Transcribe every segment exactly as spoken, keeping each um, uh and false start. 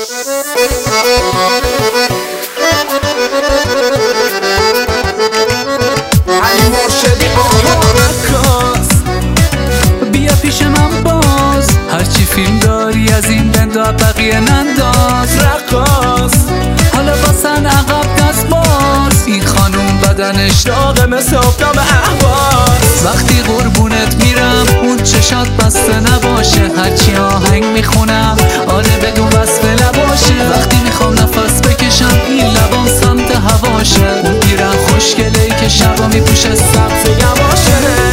علی مرشدی آهارکاس بیا پیش من باز، هرچی فیلم داری از این بندا بقیه ننداز. رقاص حالا واسن عقب دست باز، این خانوم بدنش داغه مثل آفتاب اهواز. وقتی قربونت میرم اون چشات بسته نباشه، هرچی آهنگ میخونم آره بدون وصف لباشه. وقتی میخوام نفس بکشم این لبام سمت هواشه، اون پیرن خوشگله‌ای که شبا میپوشه سبز یواشه.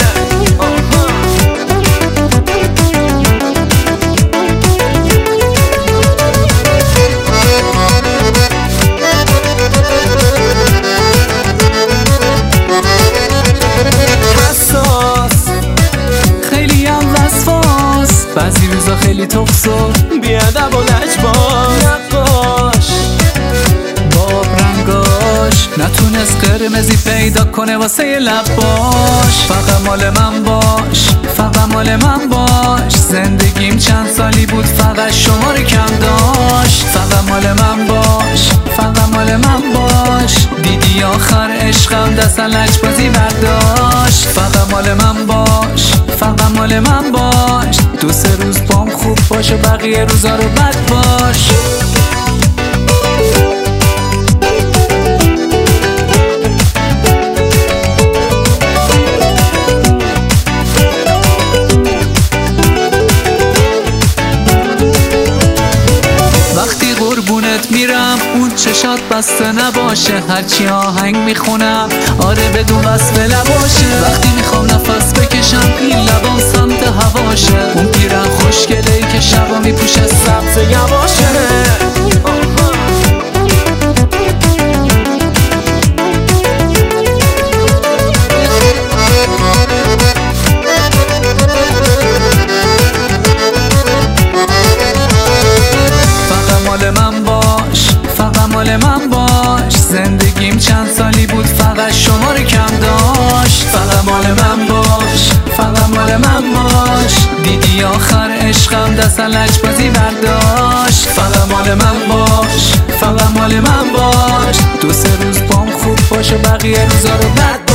بعضی روزا خیلی تخص و بیادب و لجباز. نقاش باب رنگاش نتونست قرمزی پیدا کنه واسه لباش. فقط مال من باش، فقط مال من باش، زندگیم چند سالی بود فقط شما رو کم داشت. فقط مال من باش، فقط مال من باش، دیدی آخر عشقم دست لجبازی برداشت. فقط مال من باش، فقط مال من باش، دو سه روز بام خوب باش و بقیه روزا رو بد باش. وقتی قربونت میرم اون چشات بسته نباشه، هرچی آهنگ میخونم آره بدون وصف لباشه. وقتی میخوام نفس بکشم این لبام سمت هواشه، اون پیرن خوشگله‌ای که شبا میپوشه سبز یواشه. مال من باش، زندگیم چند سالی بود فقط شما رو کم داشت. فقط مال من باش، فقط مال من باش، دیدی آخر عشقم دست لجبازی برداشت. فقط مال من باش، فقط مال من باش، دو سه روز بام خوب باش و بقیه روزا رو بد